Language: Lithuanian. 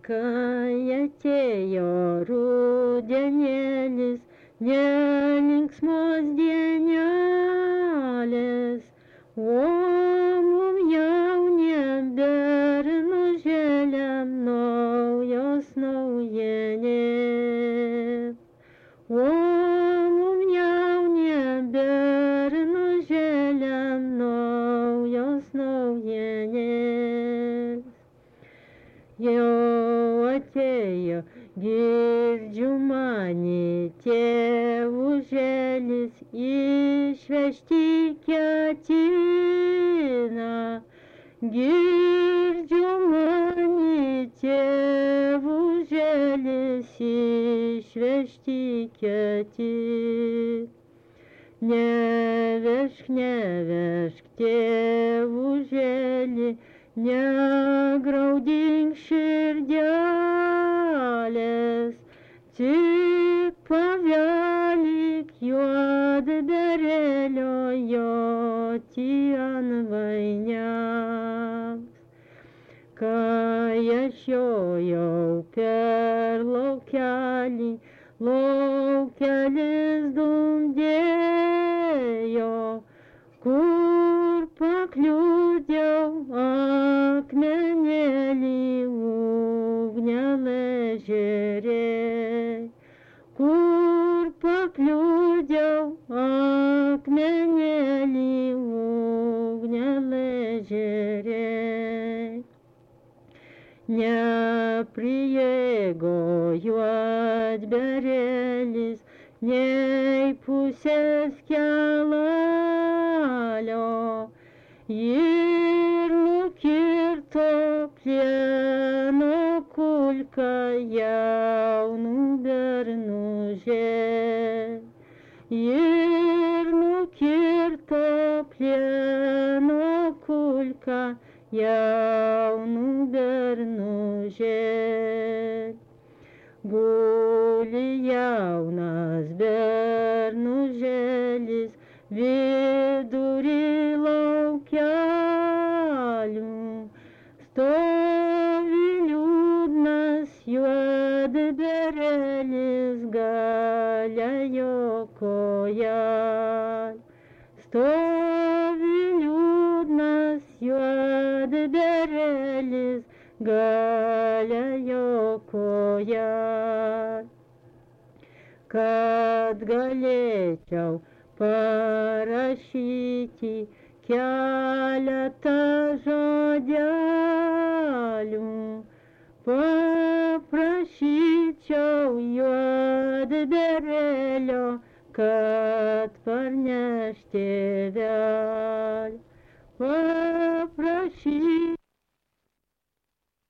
Kai atėjo rudenėlis, nelinksmos dienelės, o mum jauniem bernužėliam naujos naujienės. O mum jauniem bernužėliam naujos naujienės. Jau atėjo, girdžiu mani tėvužėlis išvežti ketina. Girdžiu mani tėvužėlis išvežti ketina. Nevežk, nevežk tėvužėli, negraudink širdelės, tik pavelik juodberėlio joti ant vainiams. Kai aš jojau per laukelį, laukelis dundėjo, kur pakliudžiau akmenėlį ugniam ežere. Kur pakliudžiau akmenėlį ugniam ežere. Nepriego juodberėlis nei pusės kelelio, ir nukirto plieno kulką jaunų bernužėlių. Ir nukirto plieno kulką jaunų bernužėlių. Guli jaunas bernužėlis vidury laukelių, stovi liūdnas juodberėlis gale jo kojelį. Stovi liūdnas juodberėlis gale jo kojelį. Kad galėčiau parašyti keletą žodelių, paprašyčiau juodberėlio, kad parneš tėvelį. Paprašyčiau